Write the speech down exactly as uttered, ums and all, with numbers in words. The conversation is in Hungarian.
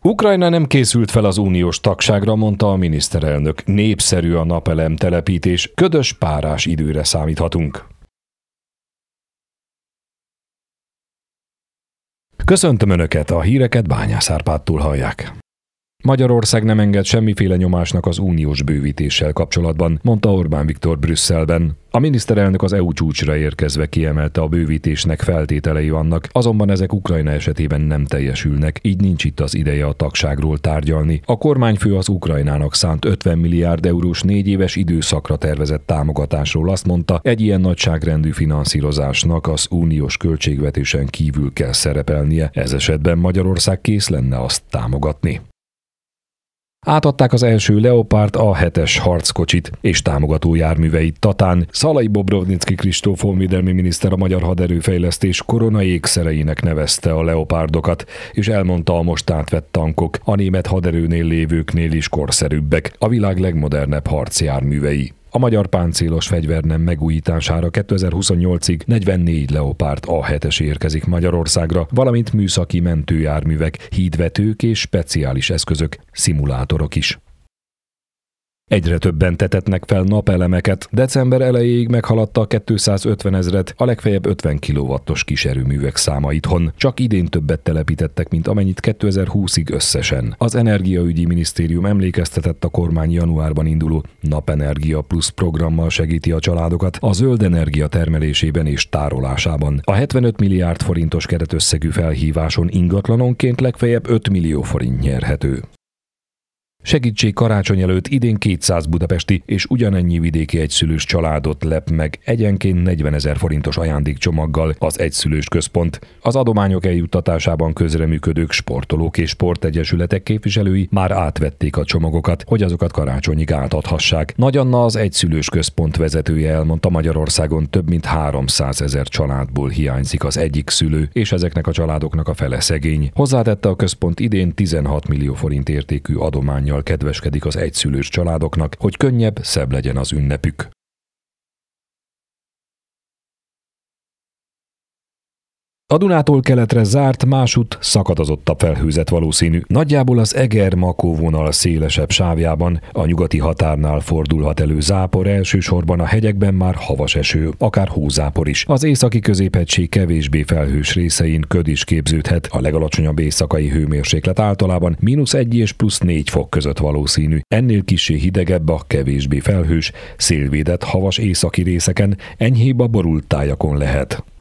Ukrajna nem készült fel az uniós tagságra, mondta a miniszterelnök. Népszerű a napelem telepítés, ködös párás időre számíthatunk. Köszöntöm Önöket, a híreket Bányász Árpádtól hallják. Magyarország nem enged semmiféle nyomásnak az uniós bővítéssel kapcsolatban, mondta Orbán Viktor Brüsszelben. A miniszterelnök az é u csúcsra érkezve kiemelte, a bővítésnek feltételei vannak, azonban ezek Ukrajna esetében nem teljesülnek, így nincs itt az ideje a tagságról tárgyalni. A kormányfő az Ukrajnának szánt ötven milliárd eurós négy éves időszakra tervezett támogatásról azt mondta, egy ilyen nagyságrendű finanszírozásnak az uniós költségvetésen kívül kell szerepelnie, ez esetben Magyarország kész lenne azt támogatni. Átadták az első Leopard á hetes harckocsit és támogató járműveit Tatán. Szalai Bobrovnicki Kristóf honvédelmi miniszter a magyar haderőfejlesztés korona ékszereinek nevezte a Leopardokat, és elmondta, a most átvett tankok a német haderőnél lévőknél is korszerűbbek, a világ legmodernebb harcjárművei. A magyar páncélos fegyvernem megújítására kétezer-huszonnyolcig negyvennégy Leopard á hetes érkezik Magyarországra, valamint műszaki mentőjárművek, hídvetők és speciális eszközök, szimulátorok is. Egyre többen tetetnek fel napelemeket. December elejéig meghaladta a kétszázötvenezret a legfeljebb ötven kilowattos kiserőművek száma itthon. Csak idén többet telepítettek, mint amennyit kétezer-húszig összesen. Az Energiaügyi Minisztérium emlékeztetett, a kormány januárban induló Napenergia Plusz programmal segíti a családokat a zöld energia termelésében és tárolásában. A hetvenöt milliárd forintos keretösszegű felhíváson ingatlanonként legfeljebb öt millió forint nyerhető. Segítség karácsony előtt idén kétszáz budapesti és ugyanennyi vidéki egyszülős családot lep meg egyenként negyvenezer forintos ajándékcsomaggal az Egyszülős Központ. Az adományok eljuttatásában közreműködők, sportolók és sportegyesületek képviselői már átvették a csomagokat, hogy azokat karácsonyig átadhassák. Nagy Anna, az Egyszülős Központ vezetője elmondta, Magyarországon több mint háromszázezer családból hiányzik az egyik szülő, és ezeknek a családoknak a fele szegény. Hozzátette, a központ idén tizenhat millió forint értékű adománnyal kedveskedik az egyszülős családoknak, hogy könnyebb, szebb legyen az ünnepük. A Dunától keletre zárt, másút szakadozottabb felhőzet valószínű. Nagyjából az Eger-Makó vonal szélesebb sávjában, a nyugati határnál fordulhat elő zápor, elsősorban a hegyekben már havas eső, akár hózápor is. Az északi középhegység kevésbé felhős részein köd is képződhet, a legalacsonyabb éjszakai hőmérséklet általában mínusz egy és plusz négy fok között valószínű. Ennél kissé hidegebb a kevésbé felhős, szélvédett havas északi részeken, enyhébb a borult tájakon lehet.